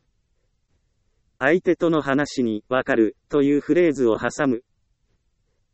相手との話にわかるというフレーズを挟む。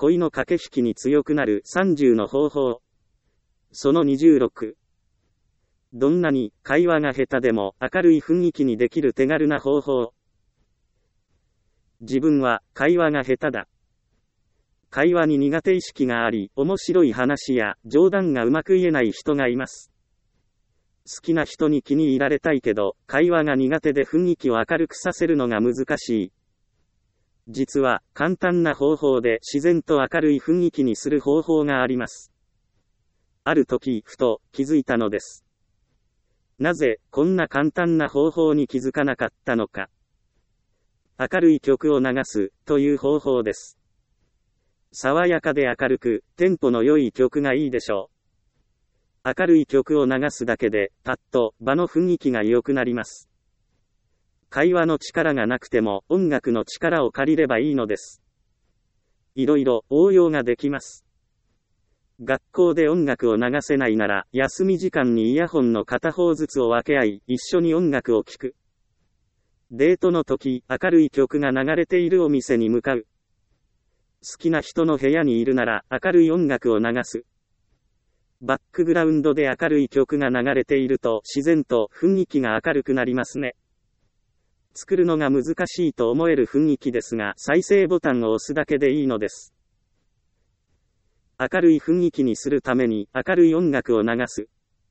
恋の駆け引きに強くなる30の方法。その26。どんなに会話が下手でも明るい雰囲気にできる手軽な方法。自分は会話が下手だ。会話に苦手意識があり、面白い話や冗談がうまく言えない人がいます。好きな人に気に入られたいけど、会話が苦手で雰囲気を明るくさせるのが難しい。実は、簡単な方法で自然と明るい雰囲気にする方法があります。ある時、ふと気づいたのです。なぜ、こんな簡単な方法に気づかなかったのか。明るい曲を流す、という方法です。爽やかで明るく、テンポの良い曲がいいでしょう。明るい曲を流すだけで、パッと場の雰囲気が良くなります。会話の力がなくても音楽の力を借りればいいのです。いろいろ応用ができます。学校で音楽を流せないなら、休み時間にイヤホンの片方ずつを分け合い、一緒に音楽を聴く。デートの時、明るい曲が流れているお店に向かう。好きな人の部屋にいるなら、明るい音楽を流す。バックグラウンドで明るい曲が流れていると、自然と雰囲気が明るくなりますね。作るのが難しいと思える雰囲気ですが、再生ボタンを押すだけでいいのです。明るい雰囲気にするために、明るい音楽を流す。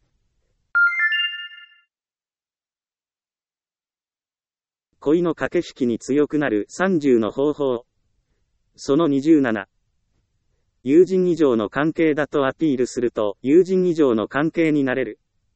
恋の駆け引きに強くなる30の方法。その27。友人以上の関係だとアピールすると、友人以上の関係になれる。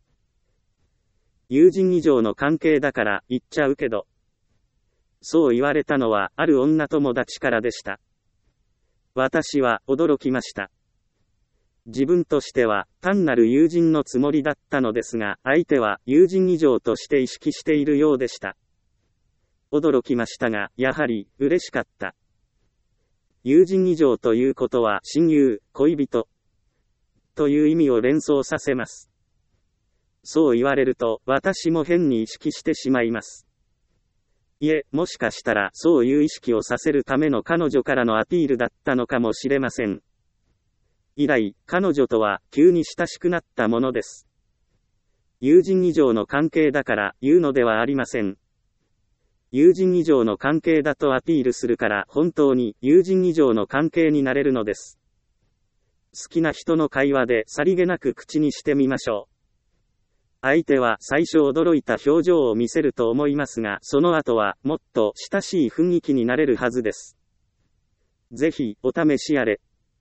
友人以上の関係だから言っちゃうけど。そう言われたのは、ある女友達からでした。私は驚きました。自分としては、単なる友人のつもりだったのですが、相手は友人以上として意識しているようでした。驚きましたが、やはり、嬉しかった。友人以上ということは、親友、恋人、という意味を連想させます。そう言われると、私も変に意識してしまいます。いえ、もしかしたら、そういう意識をさせるための彼女からのアピールだったのかもしれません。以来、彼女とは、急に親しくなったものです。友人以上の関係だから、言うのではありません。友人以上の関係だとアピールするから、本当に、友人以上の関係になれるのです。好きな人の会話で、さりげなく口にしてみましょう。相手は最初驚いた表情を見せると思いますが、その後はもっと親しい雰囲気になれるはずです。ぜひお試しあれ。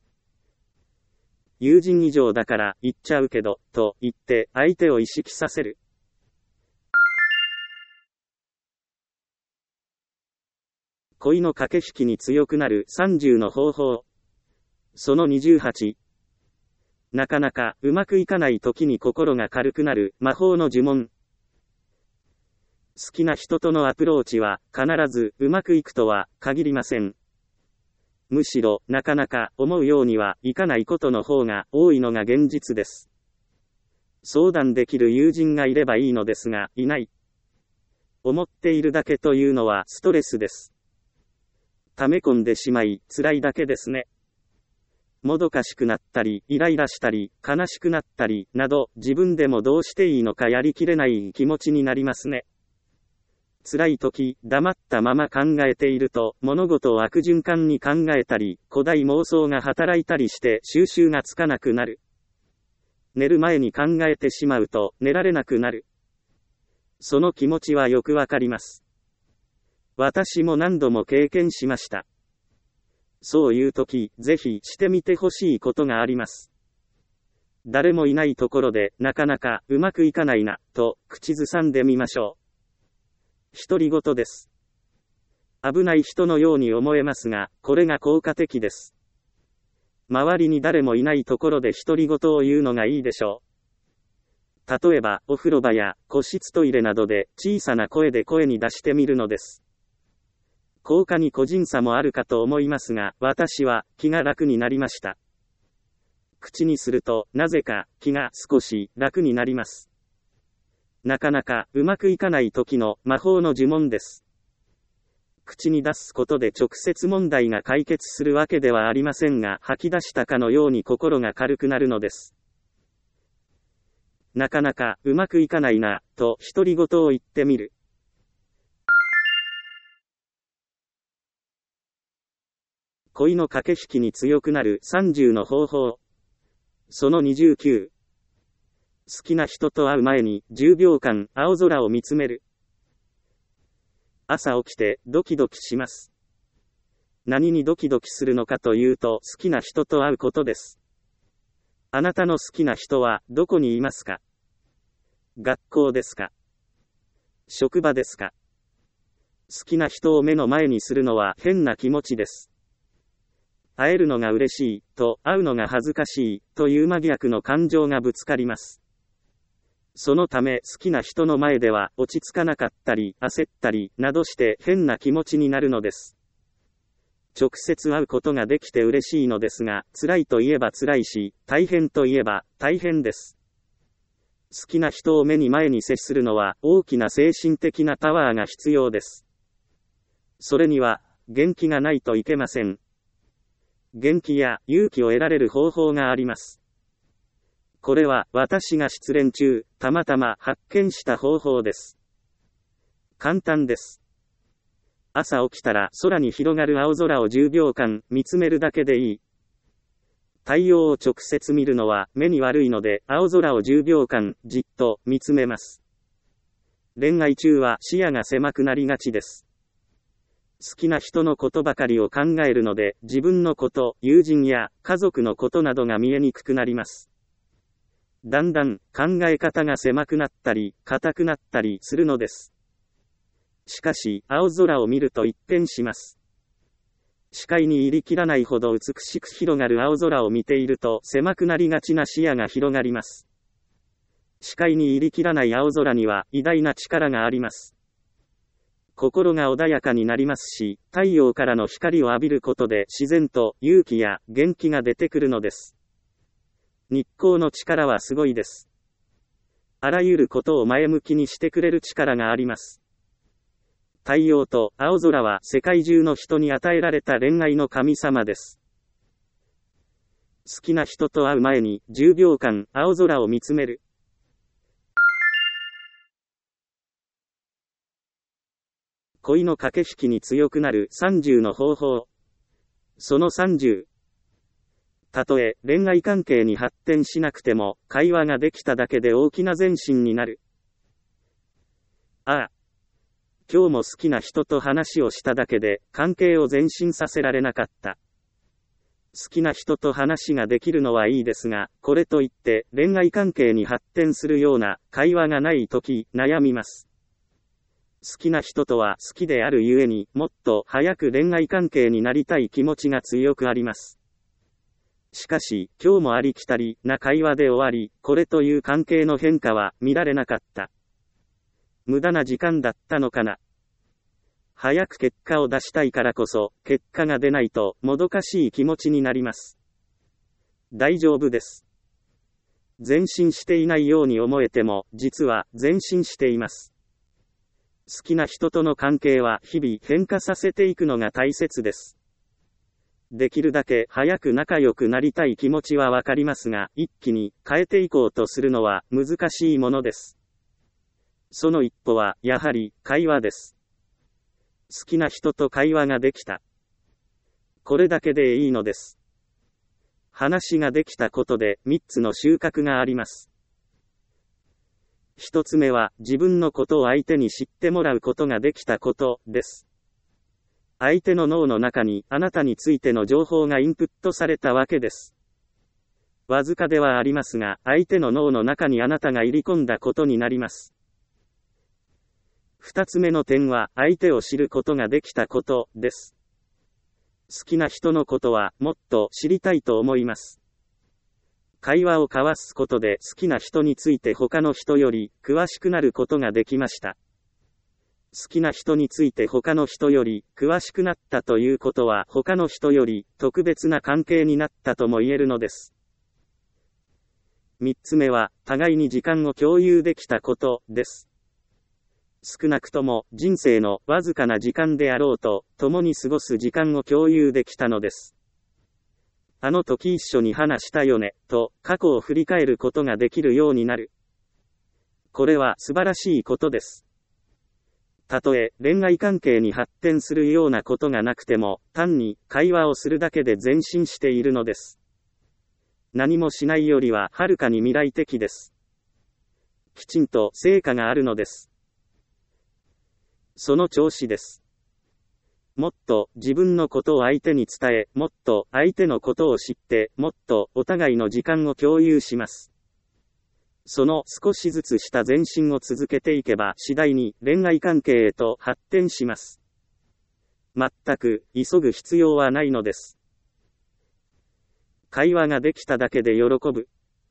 友人以上だから言っちゃうけど、と言って相手を意識させる。恋の駆け引きに強くなる30の方法。その28。なかなかうまくいかない時に心が軽くなる魔法の呪文。好きな人とのアプローチは必ずうまくいくとは限りません。むしろなかなか思うようにはいかないことの方が多いのが現実です。相談できる友人がいればいいのですが、いない。思っているだけというのはストレスです。溜め込んでしまい辛いだけですね。もどかしくなったり、イライラしたり、悲しくなったり、など、自分でもどうしていいのかやりきれない気持ちになりますね。辛い時、黙ったまま考えていると、物事を悪循環に考えたり、古代妄想が働いたりして収拾がつかなくなる。寝る前に考えてしまうと、寝られなくなる。その気持ちはよくわかります。私も何度も経験しました。そういう時、ぜひしてみてほしいことがあります。誰もいないところで、なかなかうまくいかないな、と口ずさんでみましょう。独り言です。危ない人のように思えますが、これが効果的です。周りに誰もいないところで独り言を言うのがいいでしょう。例えば、お風呂場や個室トイレなどで小さな声で声に出してみるのです。効果に個人差もあるかと思いますが、私は気が楽になりました。口にすると、なぜか気が少し楽になります。なかなかうまくいかない時の魔法の呪文です。 口に出すことで直接問題が解決するわけではありませんが、吐き出したかのように心が軽くなるのです。なかなかうまくいかないな、と独り言を言ってみる。恋の駆け引きに強くなる30の方法。その29。好きな人と会う前に10秒間青空を見つめる。朝起きてドキドキします。何にドキドキするのかというと、好きな人と会うことです。あなたの好きな人はどこにいますか？学校ですか？職場ですか？好きな人を目の前にするのは変な気持ちです。会えるのが嬉しい、と会うのが恥ずかしい、という真逆の感情がぶつかります。そのため好きな人の前では落ち着かなかったり焦ったりなどして変な気持ちになるのです。直接会うことができて嬉しいのですが、辛いといえば辛いし、大変といえば大変です。好きな人を目に前に接するのは大きな精神的なパワーが必要です。それには元気がないといけません。元気や勇気を得られる方法があります。これは私が失恋中、たまたま発見した方法です。簡単です。朝起きたら空に広がる青空を10秒間見つめるだけでいい。太陽を直接見るのは目に悪いので、青空を10秒間じっと見つめます。恋愛中は視野が狭くなりがちです。好きな人のことばかりを考えるので、自分のこと、友人や家族のことなどが見えにくくなります。だんだん考え方が狭くなったり、硬くなったりするのです。しかし、青空を見ると一変します。視界に入りきらないほど美しく広がる青空を見ていると、狭くなりがちな視野が広がります。視界に入りきらない青空には偉大な力があります。心が穏やかになりますし、太陽からの光を浴びることで自然と勇気や元気が出てくるのです。日光の力はすごいです。あらゆることを前向きにしてくれる力があります。太陽と青空は世界中の人に与えられた恋愛の神様です。好きな人と会う前に10秒間青空を見つめる。恋の駆け引きに強くなる30の方法。その30。たとえ恋愛関係に発展しなくても、会話ができただけで大きな前進になる。ああ。今日も好きな人と話をしただけで、関係を前進させられなかった。好きな人と話ができるのはいいですが、これといって恋愛関係に発展するような会話がないとき、悩みます。好きな人とは好きであるゆえにもっと早く恋愛関係になりたい気持ちが強くあります。しかし、今日もありきたりな会話で終わり、これという関係の変化は見られなかった。無駄な時間だったのかな。早く結果を出したいからこそ、結果が出ないともどかしい気持ちになります。大丈夫です。前進していないように思えても、実は前進しています。好きな人との関係は日々変化させていくのが大切です。できるだけ早く仲良くなりたい気持ちはわかりますが、一気に変えていこうとするのは難しいものです。その一歩はやはり会話です。好きな人と会話ができた。これだけでいいのです。話ができたことで3つの収穫があります。1つ目は自分のことを相手に知ってもらうことができたことです。相手の脳の中にあなたについての情報がインプットされたわけです。わずかではありますが、相手の脳の中にあなたが入り込んだことになります。2つ目の点は相手を知ることができたことです。好きな人のことはもっと知りたいと思います。会話を交わすことで好きな人について他の人より詳しくなることができました。好きな人について他の人より詳しくなったということは他の人より特別な関係になったとも言えるのです。3つ目は互いに時間を共有できたことです。 少なくとも人生のわずかな時間であろうと、共に過ごす時間を共有できたのです。あの時一緒に話したよね、と過去を振り返ることができるようになる。これは素晴らしいことです。たとえ恋愛関係に発展するようなことがなくても、単に会話をするだけで前進しているのです。何もしないよりははるかに未来的です。きちんと成果があるのです。その調子です。もっと自分のことを相手に伝え、もっと相手のことを知って、もっとお互いの時間を共有します。その少しずつした前進を続けていけば次第に恋愛関係へと発展します。全く急ぐ必要はないのです。会話ができただけで喜ぶ。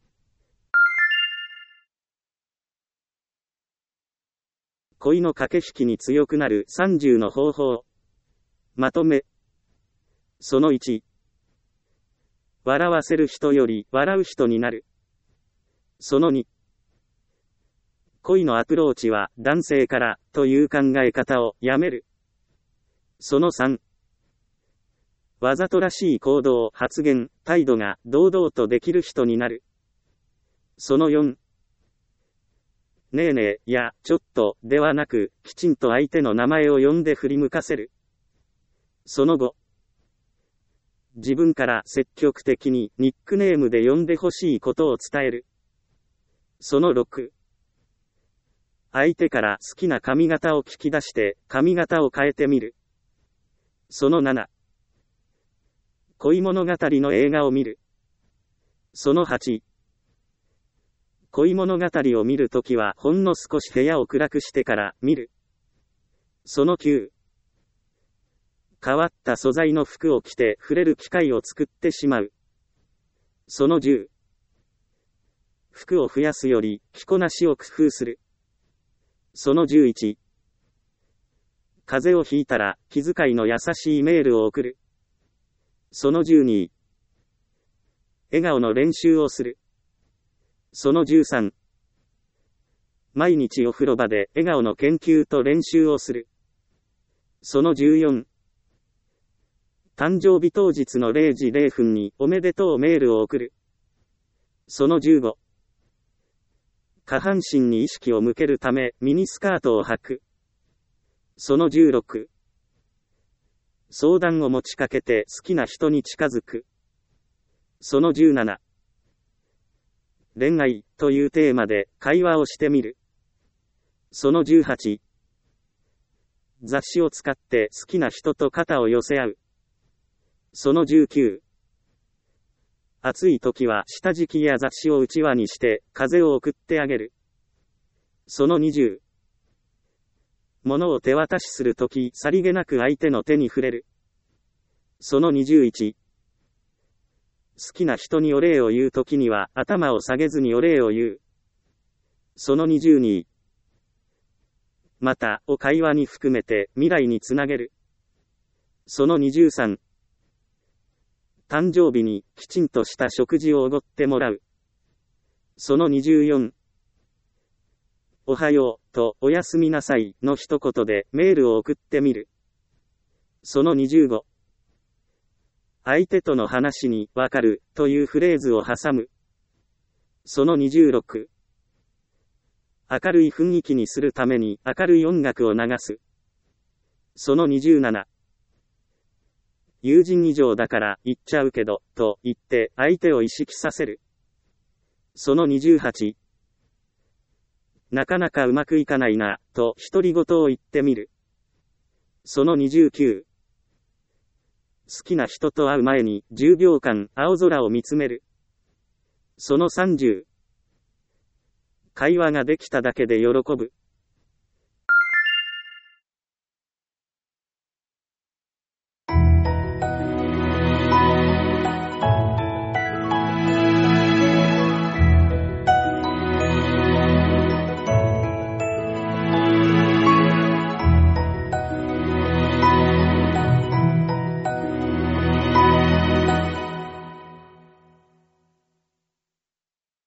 恋の駆け引きに強くなる30の方法。まとめ。その1。笑わせる人より笑う人になる。その2。恋のアプローチは男性からという考え方をやめる。その3。わざとらしい行動、発言、態度が堂々とできる人になる。その4。ねえねえやちょっとではなく、きちんと相手の名前を呼んで振り向かせる。その後、自分から積極的にニックネームで呼んでほしいことを伝える。その6、相手から好きな髪型を聞き出して髪型を変えてみる。その7、恋物語の映画を見る。その8、恋物語を見るときはほんの少し部屋を暗くしてから見る。その9、変わった素材の服を着て触れる機会を作ってしまう。その10、服を増やすより着こなしを工夫する。その11、風邪をひいたら気遣いの優しいメールを送る。その12、笑顔の練習をする。その13、毎日お風呂場で笑顔の研究と練習をする。その14、誕生日当日の0時0分におめでとうメールを送る。その15、下半身に意識を向けるためミニスカートを履く。その16、相談を持ちかけて好きな人に近づく。その17、恋愛というテーマで会話をしてみる。その18、雑誌を使って好きな人と肩を寄せ合う。その19、暑い時は下敷きや雑誌をうちわにして風を送ってあげる。その20、物を手渡しするときさりげなく相手の手に触れる。その21、好きな人にお礼を言うときには頭を下げずにお礼を言う。その22、またを会話に含めて未来につなげる。その23、誕生日にきちんとした食事をおごってもらう。その24、おはようとおやすみなさいの一言でメールを送ってみる。その25、相手との話にわかるというフレーズを挟む。その26、明るい雰囲気にするために明るい音楽を流す。その27、友人以上だから言っちゃうけど、と言って相手を意識させる。その28、なかなかうまくいかないな、と独り言を言ってみる。その29、好きな人と会う前に10秒間青空を見つめる。その30、会話ができただけで喜ぶ。